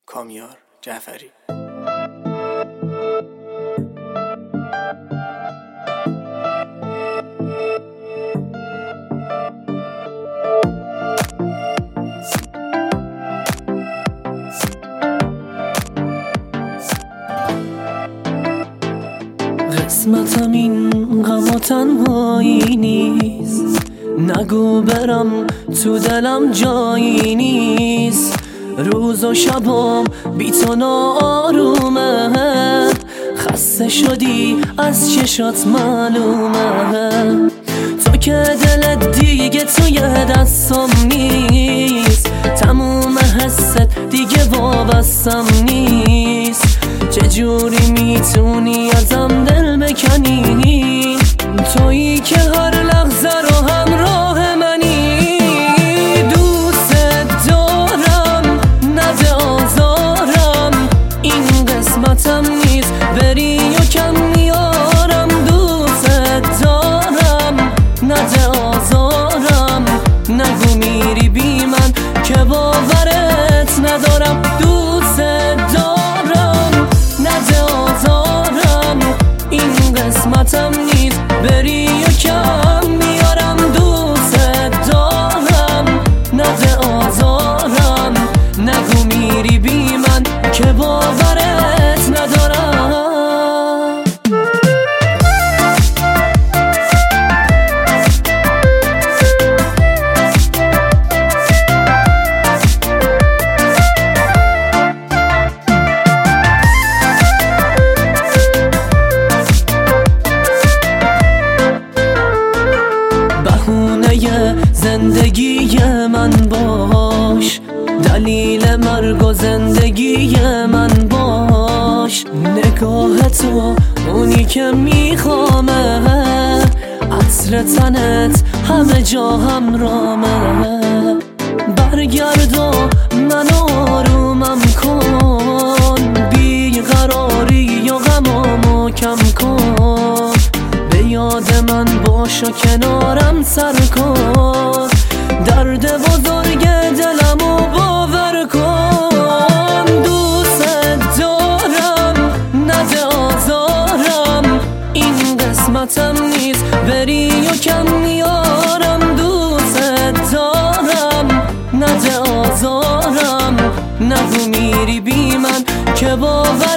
کامیار جعفری. قسمتم این غم و تنهایی نیست، نگو برم تو دلم جایی نیست. روز و شبام بی تو ناآرومه، خسته شدی از چشات معلومه. تو که دلت دیگه توی دستم نیست، تموم حست دیگه وابستم نیست. چجوری میتونی ازم دل بکنی؟ تویی که هر لحظه رو همراه منی. دوست دارم، نده آزارم، این قسمتم نیست، بری و کم میارم. دوست دارم، نده آزارم، نگو میری بی من که باورت ندارم. دوست دارم، نده آزارم، این قسمتم نیست، بری و کم میارم. دوست دارم، نده آزارم، نگو میری بی من که باورت ندارم. زندگی من باش، دلیل مرگ و زندگی من باش. نگاه تو اونی که میخوامه، عطر تنت همه جا همرامه. برگرد و من آرومم کن، بیقراری و غمامو کم کن. به یاد من باش و کنارم سر کن، درد بزرگ دلمو باور کن. دوست دارم، نده آزارم، این قسمتم نیست، بری و کم میارم. دوست دارم، نده آزارم، نگو میری بی من که باور